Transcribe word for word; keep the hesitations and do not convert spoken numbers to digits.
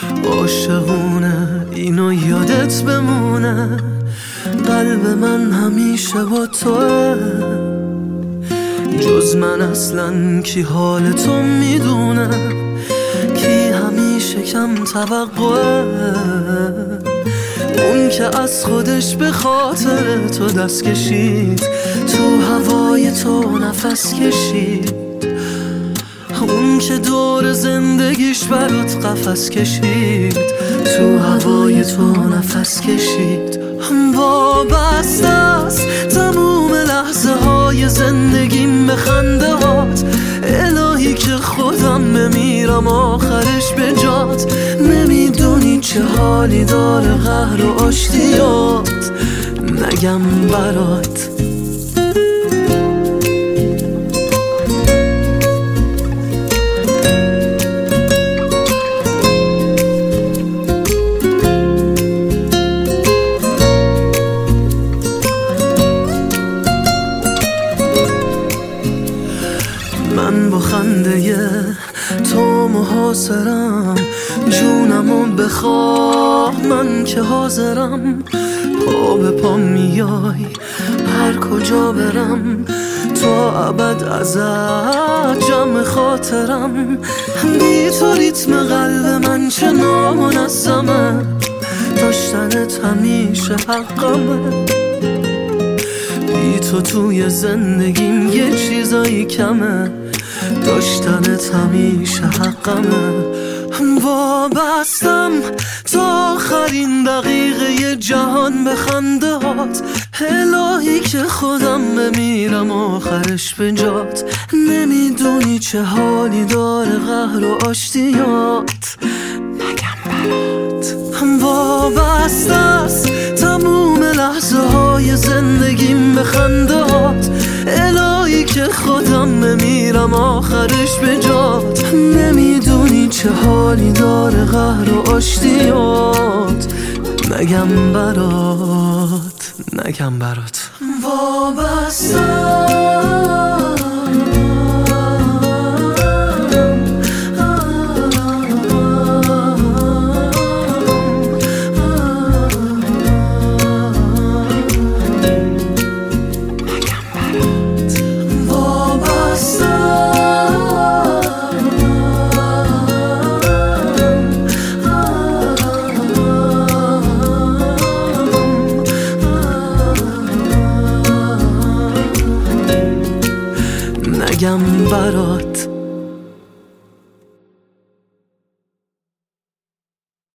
عاشقونه اینو یادت بمونه، قلب من همیشه با توه. جز من اصلا کی حال تو میدونه، کی همیشه کم توقعه. اون که از خودش به خاطر تو دست کشید، تو هوای تو نفس کشید. اون که دور زندگیش برات قفس کشید، تو هوای تو نفس کشید. وابسته است تموم لحظه های زندگیم به خنده هات. الهی که خودم بمیرم آخرش به جات. نمیدونی چه حالی داره قهر و آشتیات، نگم برات. من با خنده تو محاصرم، جونمو بخواه من که حاضرم. پا به پا میای هر کجا برم، تا ابد ازت جمع خاطرم. بی تو ریتم قلب من چه نامنظمه، داشتنت همیشه حقمه. بی تو توی زندگیم یه چیزایی کمه، داشتنت همیشه حقمه. وابستم تا آخرین دقیقه جهان به خنده هات. الهی که خودم بمیرم آخرش به جات. نمیدونی چه حالی داره قهر و آشتیات، نگم برات. وابسته است تموم لحظه های زندگیم به خنده هات. الهی که خودم بمیرم آخرش به جات. نمیدونی چه حالی داره قهر و آشتیات، نگم برات، نگم برات. وابستم نگم برات.